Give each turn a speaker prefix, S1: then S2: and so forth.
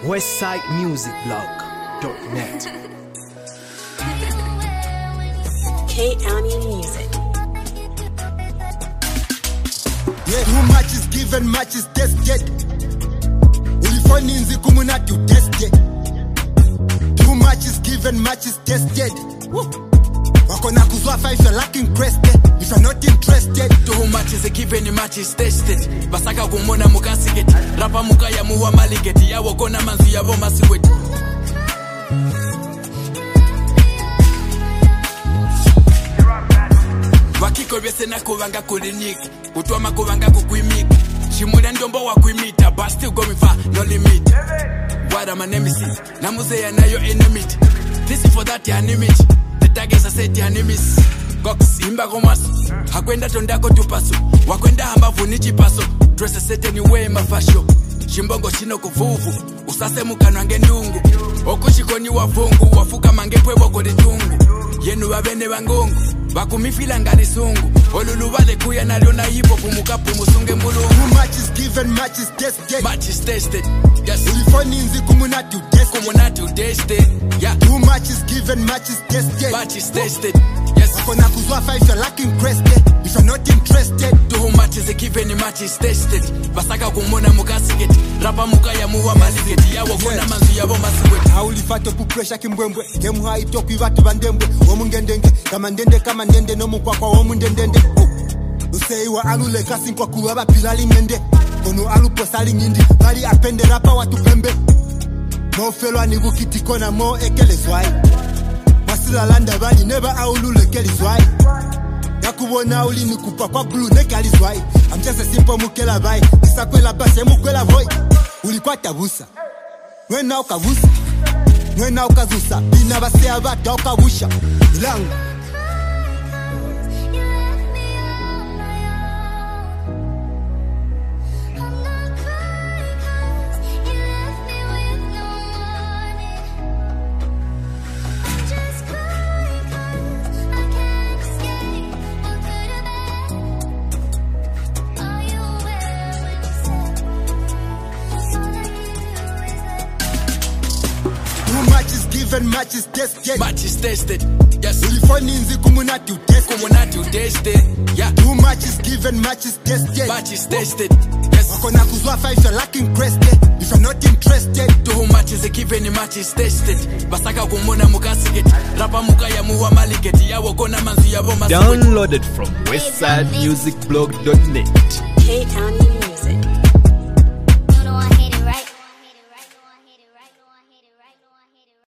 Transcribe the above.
S1: westsidemusicblog.net.
S2: K-Ami Music.
S3: Yeah, too much is given, much is tested. Ulifoni nzi kumunati utested. Too much is given, much is tested. Wakona kuzwa if you're lacking crested. If you're not interested.
S4: Too much is given, much is tested. Basaka kumona mukasigeti. Rapa muka ya muwa maligeti. Ya wakona manzu ya voma siweti. Wakiko vyese na kuvanga kuliniki. Utwama kuvanga kukuimiki. Shimura ndombo wa kuimita. But still going far, no limit. What am I nemesis? Namuze ya na yo enemy. This is for that ya enemy. The targets are set ya enemies. Gox imba gomasu. Hakwenda tondako tupasu. Wakwenda hambavu ni chipaso. Dress a set anyway mafasho. Shimbongo shino kuvuvu. Usase mukanwange ndungu. Okushikoni wavungu. Wafuka mangepwe wako ditungu. Yenu wabene wangongu. Wakumifila ngani sungu. Olulu wale kuya na liona hipo pumukapu musunge mbulungu.
S3: Too much is given, much is tested.
S4: Much is tested. Yes.
S3: Ulifoni nzi kumunati utested.
S4: Kumunati utested. Yeah.
S3: Too much is given, much is tested.
S4: Much is tested. Yes.
S3: Wakona kuzwa if you're lacking crested. If you're not interested.
S4: Too much is given, much is tested. Basaka kumona mukasigeti. Rapa muka ya muwa maligeti. Ya wakona manzu ya voma siweti.
S3: Haulifato pupresha kimbwembwe. Kemu haitoku ivatu bandembwe. Womungendenge. Kama ndende no mukwakwa womundendende. Useiwa alule kasi kwa kuwaba pilali mende. Kono alupo sali ngindi. Bali apende rapa watu pembe. Mo felwa ni bukitiko na mo ekele zwai. Masila landa bali neba aulule keli zwai. Yakubona uli ni kupa kwa blue nekali zwai. I'm just a simple mukela vai. Isakwela base mukwela voi. Ulikuwa tabusa. Nwena ukavusa. Nwena ukazusa. Bina base abata ukavusha. Ilangu. Much is tested.
S4: Much is tested. Yes.
S3: Ulifoni nzi kumunati utested.
S4: Kumunati utested. Yeah.
S3: Too much is given, much is tested.
S4: Much is tested. Yes.
S3: Wakona kuzwa if you're lacking crested. If you're not interested.
S4: Too much is given, much is tested. Basaka kumona mukasigeti. Rapa muka ya muwa maligeti. Ya wakona manzu ya voma siweti.
S1: Downloaded from westsidemusicblog.net.
S2: K-Ami